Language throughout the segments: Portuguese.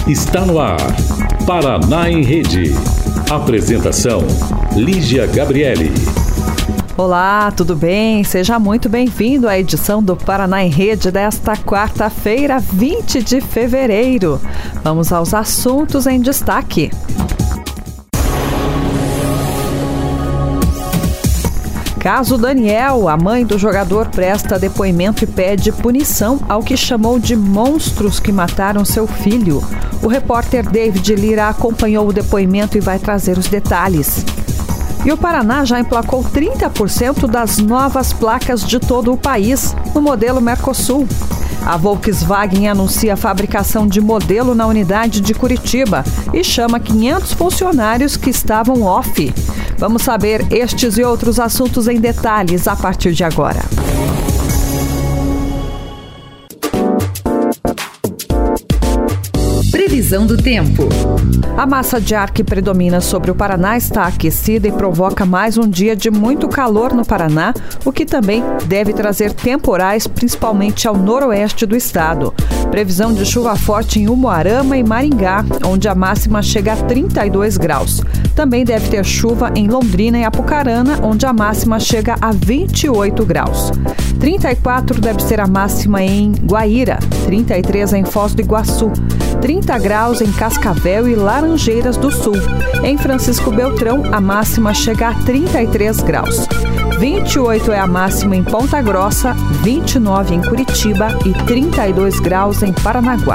Está no ar, Paraná em Rede. Apresentação, Lígia Gabriele. Olá, tudo bem? Seja muito bem-vindo à edição do Paraná em Rede desta quarta-feira, 20 de fevereiro. Vamos aos assuntos em destaque. Caso Daniel, a mãe do jogador presta depoimento e pede punição ao que chamou de monstros que mataram seu filho. O repórter David Lira acompanhou o depoimento e vai trazer os detalhes. E o Paraná já emplacou 30% das novas placas de todo o país, no modelo Mercosul. A Volkswagen anuncia a fabricação de modelo na unidade de Curitiba e chama 500 funcionários que estavam off. Vamos saber estes e outros assuntos em detalhes a partir de agora. Previsão do tempo. A massa de ar que predomina sobre o Paraná está aquecida e provoca mais um dia de muito calor no Paraná, o que também deve trazer temporais, principalmente ao noroeste do estado. Previsão de chuva forte em Umuarama e Maringá, onde a máxima chega a 32 graus. Também deve ter chuva em Londrina e Apucarana, onde a máxima chega a 28 graus. 34 deve ser a máxima em Guaíra, 33 em Foz do Iguaçu, 30 graus em Cascavel e Laranjeiras do Sul. Em Francisco Beltrão, a máxima chega a 33 graus. 28 é a máxima em Ponta Grossa, 29 em Curitiba e 32 graus em Paranaguá.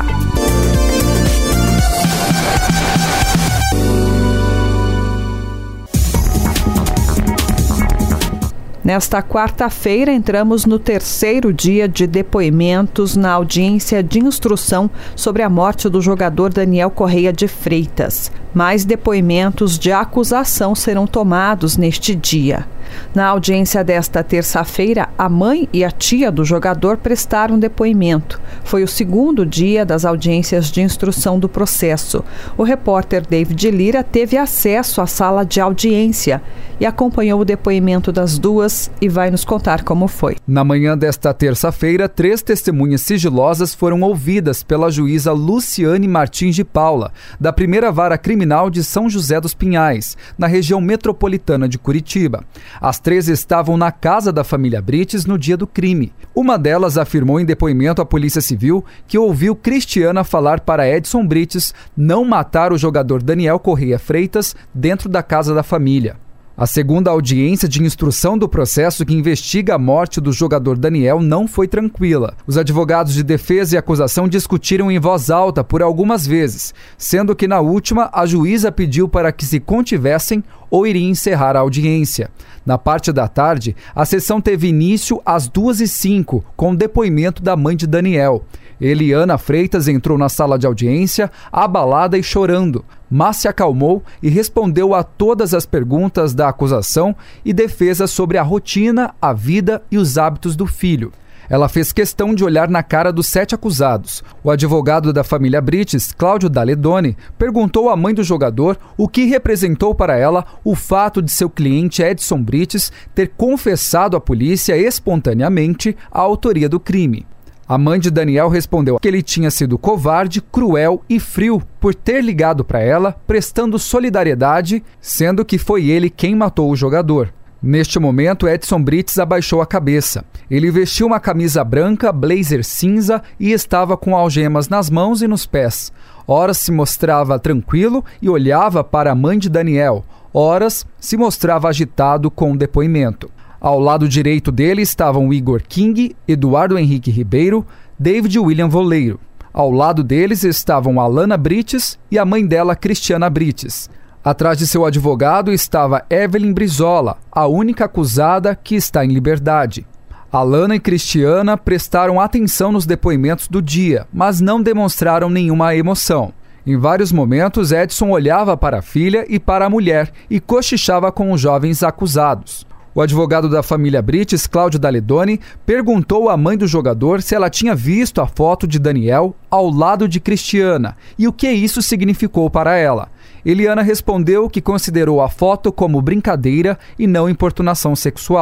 Nesta quarta-feira, entramos no terceiro dia de depoimentos na audiência de instrução sobre a morte do jogador Daniel Correia de Freitas. Mais depoimentos de acusação serão tomados neste dia. Na audiência desta terça-feira, a mãe e a tia do jogador prestaram depoimento. Foi o segundo dia das audiências de instrução do processo. O repórter David Lira teve acesso à sala de audiência e acompanhou o depoimento das duas e vai nos contar como foi. Na manhã desta terça-feira, 3 testemunhas sigilosas foram ouvidas pela juíza Luciane Martins de Paula, da primeira vara criminal de São José dos Pinhais, na região metropolitana de Curitiba. As 3 estavam na casa da família Brites no dia do crime. Uma delas afirmou em depoimento à Polícia Civil que ouviu Cristiana falar para Edson Brites não matar o jogador Daniel Correia Freitas dentro da casa da família. A segunda audiência de instrução do processo que investiga a morte do jogador Daniel não foi tranquila. Os advogados de defesa e acusação discutiram em voz alta por algumas vezes, sendo que na última a juíza pediu para que se contivessem ou iria encerrar a audiência. Na parte da tarde, a sessão teve início às 2h05, com o depoimento da mãe de Daniel. Eliana Freitas entrou na sala de audiência, abalada e chorando, mas se acalmou e respondeu a todas as perguntas da acusação e defesa sobre a rotina, a vida e os hábitos do filho. Ela fez questão de olhar na cara dos 7 acusados. O advogado da família Brites, Cláudio Daledoni, perguntou à mãe do jogador o que representou para ela o fato de seu cliente Edson Brites ter confessado à polícia espontaneamente a autoria do crime. A mãe de Daniel respondeu que ele tinha sido covarde, cruel e frio por ter ligado para ela, prestando solidariedade, sendo que foi ele quem matou o jogador. Neste momento, Edson Brites abaixou a cabeça. Ele vestiu uma camisa branca, blazer cinza e estava com algemas nas mãos e nos pés. Horas se mostrava tranquilo e olhava para a mãe de Daniel. Horas se mostrava agitado com o depoimento. Ao lado direito dele estavam Igor King, Eduardo Henrique Ribeiro, David William Voleiro. Ao lado deles estavam Alana Brites e a mãe dela, Cristiana Brites. Atrás de seu advogado estava Evelyn Brizola, a única acusada que está em liberdade. Alana e Cristiana prestaram atenção nos depoimentos do dia, mas não demonstraram nenhuma emoção. Em vários momentos, Edson olhava para a filha e para a mulher e cochichava com os jovens acusados. O advogado da família Brites, Cláudio Daledoni, perguntou à mãe do jogador se ela tinha visto a foto de Daniel ao lado de Cristiana e o que isso significou para ela. Eliana respondeu que considerou a foto como brincadeira e não importunação sexual.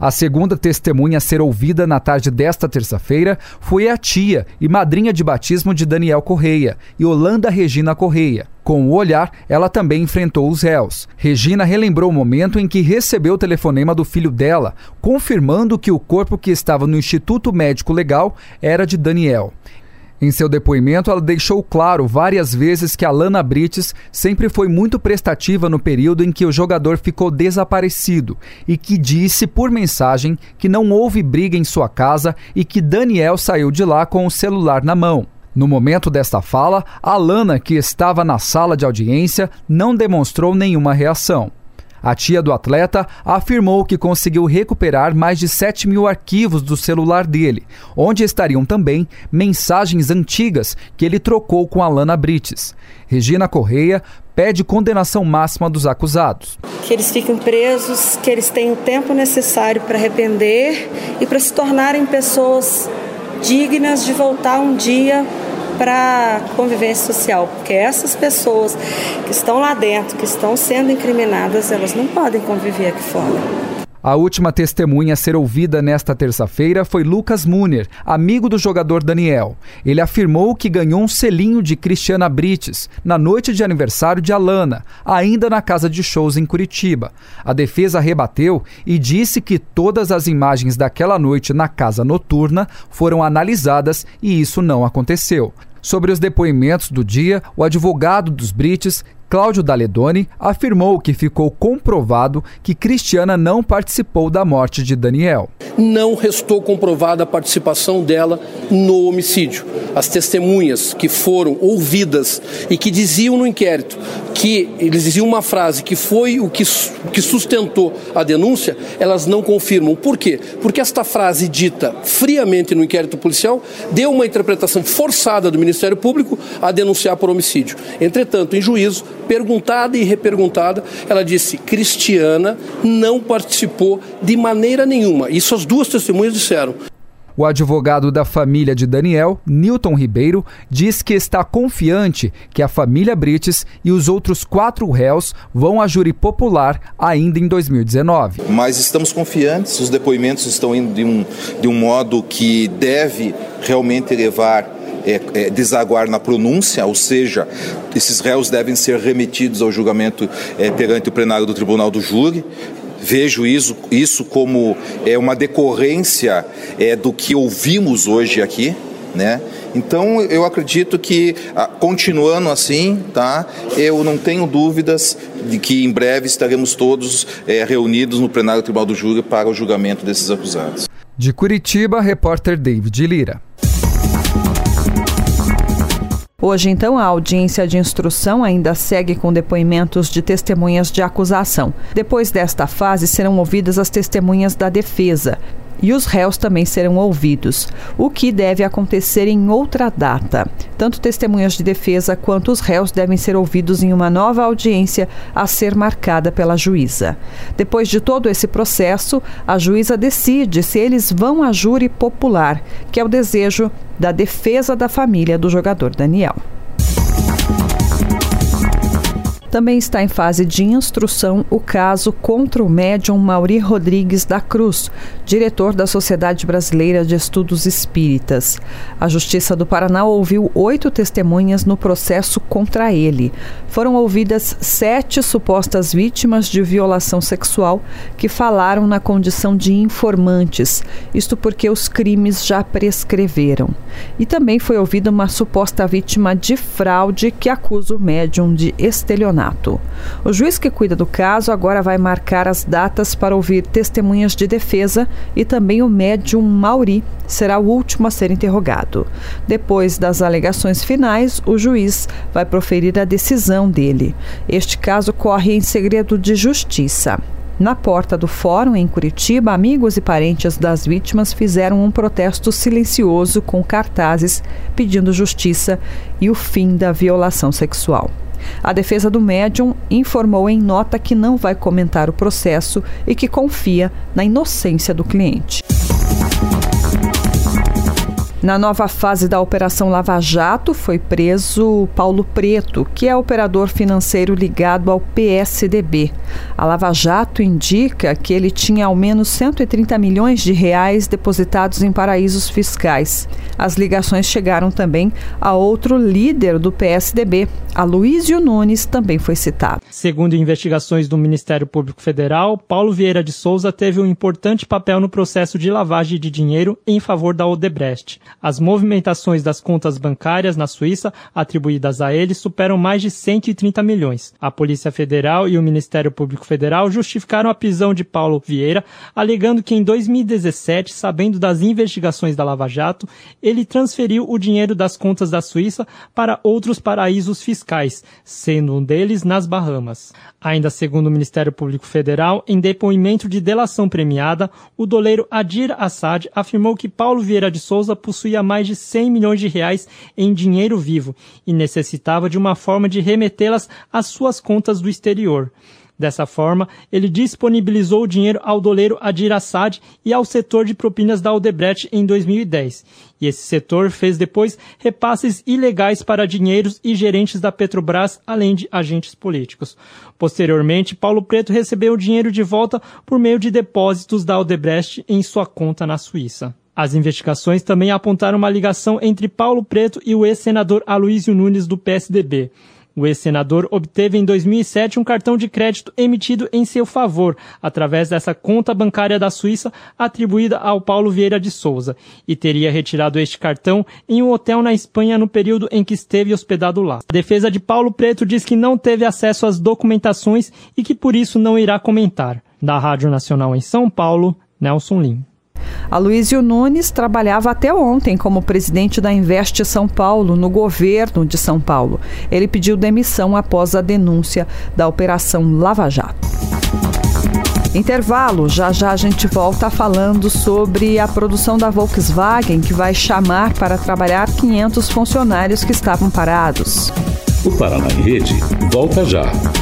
A segunda testemunha a ser ouvida na tarde desta terça-feira foi a tia e madrinha de batismo de Daniel Correia, Yolanda Regina Correia. Com o olhar, ela também enfrentou os réus. Regina relembrou o momento em que recebeu o telefonema do filho dela, confirmando que o corpo que estava no Instituto Médico Legal era de Daniel. Em seu depoimento, ela deixou claro várias vezes que Alana Brites sempre foi muito prestativa no período em que o jogador ficou desaparecido e que disse por mensagem que não houve briga em sua casa e que Daniel saiu de lá com o celular na mão. No momento desta fala, Alana, que estava na sala de audiência, não demonstrou nenhuma reação. A tia do atleta afirmou que conseguiu recuperar mais de 7.000 arquivos do celular dele, onde estariam também mensagens antigas que ele trocou com Alana Brites. Regina Correia pede condenação máxima dos acusados. Que eles fiquem presos, que eles tenham o tempo necessário para arrepender e para se tornarem pessoas dignas de voltar um dia para a convivência social, porque essas pessoas que estão lá dentro, que estão sendo incriminadas, elas não podem conviver aqui fora. A última testemunha a ser ouvida nesta terça-feira foi Lucas Munner, amigo do jogador Daniel. Ele afirmou que ganhou um selinho de Cristiana Brites na noite de aniversário de Alana, ainda na casa de shows em Curitiba. A defesa rebateu e disse que todas as imagens daquela noite na casa noturna foram analisadas e isso não aconteceu. Sobre os depoimentos do dia, o advogado dos Brites, Cláudio Daledoni, afirmou que ficou comprovado que Cristiana não participou da morte de Daniel. Não restou comprovada a participação dela no homicídio. As testemunhas que foram ouvidas e que diziam no inquérito que eles diziam uma frase que foi o que sustentou a denúncia, elas não confirmam. Por quê? Porque esta frase dita friamente no inquérito policial deu uma interpretação forçada do Ministério Público a denunciar por homicídio. Entretanto, em juízo, perguntada e reperguntada, ela disse: Cristiana não participou de maneira nenhuma. Isso as duas testemunhas disseram. O advogado da família de Daniel, Nilton Ribeiro, diz que está confiante que a família Brites e os outros 4 réus vão a júri popular ainda em 2019. Mas estamos confiantes, os depoimentos estão indo de um modo que deve realmente desaguar na pronúncia, ou seja, esses réus devem ser remetidos ao julgamento perante o plenário do Tribunal do Júri. Vejo isso como uma decorrência do que ouvimos hoje aqui, né? Então eu acredito que, continuando assim, tá? Eu não tenho dúvidas de que em breve estaremos todos reunidos no plenário do Tribunal do Júri para o julgamento desses acusados. De Curitiba, repórter David Lira. Hoje, então, a audiência de instrução ainda segue com depoimentos de testemunhas de acusação. Depois desta fase, serão ouvidas as testemunhas da defesa. E os réus também serão ouvidos, o que deve acontecer em outra data. Tanto testemunhas de defesa quanto os réus devem ser ouvidos em uma nova audiência a ser marcada pela juíza. Depois de todo esse processo, a juíza decide se eles vão a júri popular, que é o desejo da defesa da família do jogador Daniel. Também está em fase de instrução o caso contra o médium Mauri Rodrigues da Cruz, diretor da Sociedade Brasileira de Estudos Espíritas. A Justiça do Paraná ouviu 8 testemunhas no processo contra ele. Foram ouvidas 7 supostas vítimas de violação sexual que falaram na condição de informantes, isto porque os crimes já prescreveram. E também foi ouvida uma suposta vítima de fraude que acusa o médium de estelionato. O juiz que cuida do caso agora vai marcar as datas para ouvir testemunhas de defesa e também o médium Mauri será o último a ser interrogado. Depois das alegações finais, o juiz vai proferir a decisão dele. Este caso corre em segredo de justiça. Na porta do fórum, em Curitiba, amigos e parentes das vítimas fizeram um protesto silencioso com cartazes pedindo justiça e o fim da violação sexual. A defesa do médium informou em nota que não vai comentar o processo e que confia na inocência do cliente. Na nova fase da Operação Lava Jato, foi preso Paulo Preto, que é operador financeiro ligado ao PSDB. A Lava Jato indica que ele tinha ao menos 130 milhões de reais depositados em paraísos fiscais. As ligações chegaram também a outro líder do PSDB, Aloísio Nunes, também foi citado. Segundo investigações do Ministério Público Federal, Paulo Vieira de Souza teve um importante papel no processo de lavagem de dinheiro em favor da Odebrecht. As movimentações das contas bancárias na Suíça atribuídas a ele superam mais de 130 milhões. A Polícia Federal e o Ministério Público Federal justificaram a prisão de Paulo Vieira, alegando que em 2017, sabendo das investigações da Lava Jato, ele transferiu o dinheiro das contas da Suíça para outros paraísos fiscais, sendo um deles nas Bahamas. Ainda segundo o Ministério Público Federal, em depoimento de delação premiada, o doleiro Adir Assad afirmou que Paulo Vieira de Souza possuía mais de 100 milhões de reais em dinheiro vivo e necessitava de uma forma de remetê-las às suas contas do exterior. Dessa forma, ele disponibilizou o dinheiro ao doleiro Adir Assad e ao setor de propinas da Odebrecht em 2010. E esse setor fez depois repasses ilegais para dinheiros e gerentes da Petrobras, além de agentes políticos. Posteriormente, Paulo Preto recebeu o dinheiro de volta por meio de depósitos da Odebrecht em sua conta na Suíça. As investigações também apontaram uma ligação entre Paulo Preto e o ex-senador Aloísio Nunes do PSDB. O ex-senador obteve em 2007 um cartão de crédito emitido em seu favor, através dessa conta bancária da Suíça atribuída ao Paulo Vieira de Souza, e teria retirado este cartão em um hotel na Espanha no período em que esteve hospedado lá. A defesa de Paulo Preto diz que não teve acesso às documentações e que por isso não irá comentar. Da Rádio Nacional em São Paulo, Nelson Lim. Aloísio Nunes trabalhava até ontem como presidente da Invest São Paulo, no governo de São Paulo. Ele pediu demissão após a denúncia da Operação Lava Jato. Intervalo, já a gente volta falando sobre a produção da Volkswagen, que vai chamar para trabalhar 500 funcionários que estavam parados. O Paraná em Rede volta já.